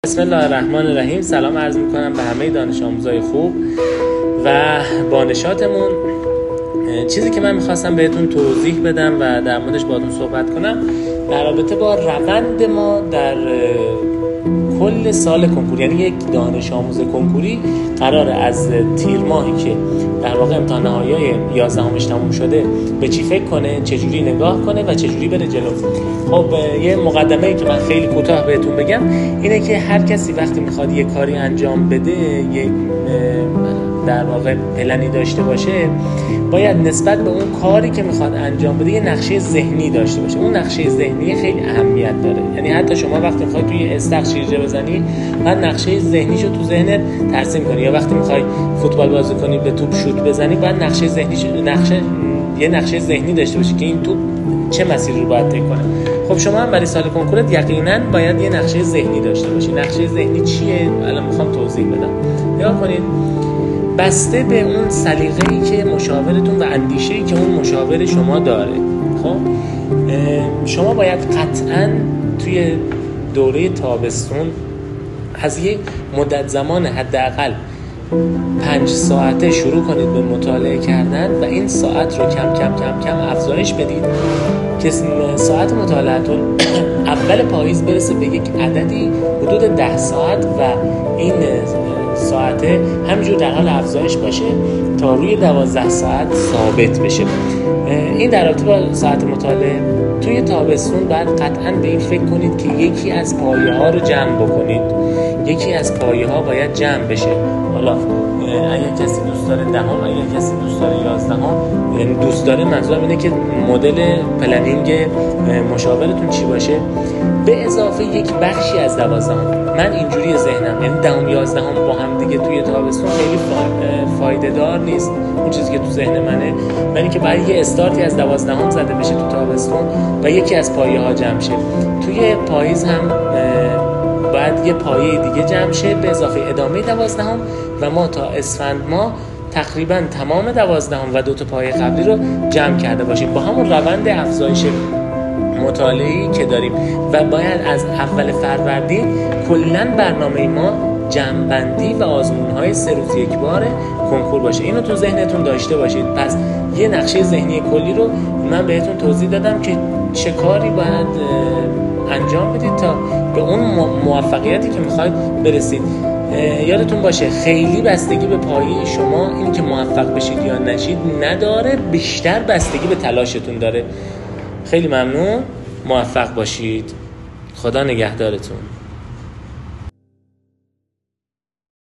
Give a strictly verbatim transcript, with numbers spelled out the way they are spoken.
بسم الله الرحمن الرحیم. سلام عرض میکنم به همه دانش آموزای خوب و بانشاتمون. چیزی که من میخواستم بهتون توضیح بدم و در موردش باهاتون صحبت کنم در رابطه با روند ما در کل سال کنکور، یعنی یک دانش آموز کنکوری قراره از تیر ماهی که در واقع امتحان نهایی یازدهمش تموم شده به چی فکر کنه، چجوری نگاه کنه و چجوری بره جلو. خب یه مقدمه‌ای که من خیلی کوتاه بهتون بگم اینه که هر کسی وقتی میخواد یه کاری انجام بده، یه در واقع پلنی داشته باشه، باید نسبت به اون کاری که میخواد انجام بده یه نقشه ذهنی داشته باشه. اون نقشه ذهنی خیلی اهمیت داره. یعنی حتی شما وقتی میخوای توی استخر شیرجه بزنی، بعد نقشه ذهنیشو تو ذهنت ترسیم کنی، یا وقتی میخوای فوتبال بازی کنی به توپ شوت بزنی، بعد نقشه ذهنیش نقشه یه نقشه ذهنی داشته باشی که این توپ چه مسیری رو باید طی کنه. خب شما هم برای سال کنکورت یقینا باید یه نقشه ذهنی داشته باشی. نقشه ذهنی چیه؟ الان میخوام توضیح بدم. نگاه کنید، بسته به اون سلیقه‌ای که مشاورتون و اندیشه‌ای که اون مشاور شما داره، خب شما باید قطعاً توی دوره تابستون از یک مدت زمان حداقل پنج ساعته شروع کنید به مطالعه کردن و این ساعت رو کم کم کم کم افزایش بدید که ساعت مطالعهتون اول پاییز برسه به یک عددی حدود ده ساعت و این ساعته همینجور در حال افزایش باشه تا روی دوازده ساعت ثابت بشه. این در رابطه با ساعت مطالعه. توی تابستون بعد قطعاً به این فکر کنید که یکی از پایه ها رو جمع بکنید. یکی از پایه ها باید جمع بشه. حالا اگر کسی دوست داره دهم، اگر کسی دوست داره یازدهم، یعنی دوست داره، منظورم اینه که مدل پلنینگ مشاورتون چی باشه، به اضافه یک بخشی از دوازدهم. من اینجوری ذهنم، یعنی دهم یازدهم با هم دیگه توی تابستون خیلی فایده دار نیست، اون چیزی که تو ذهن منه، ولی که باید یه استارتی از دوازدهم زده بشه تو تابستون و یکی از پایه ها جمع شه. توی پاییز هم باید یه پایه دیگه جمع شه به اضافه ادامه دوازدهم و ما تا اسفند ما تقریبا تمام دوازدهم و دو تا پایه قبلی رو جمع کرده باشیم با همون روند افزایش مطالعه‌ای که داریم. و باید از اول فروردین کلاً برنامه ما جمع‌بندی و آزمون‌های سه روز یک بار کنکور باشه. اینو تو ذهنتون داشته باشید. پس یه نقشه ذهنی کلی رو من بهتون توضیح دادم که چه کاری باید انجام بدید تا به اون موفقیتی که میخواید برسید. یادتون باشه خیلی بستگی به پایه شما این که موفق بشید یا نشید نداره، بیشتر بستگی به تلاشتون داره. خیلی ممنون، موفق باشید. خدا نگهدارتون.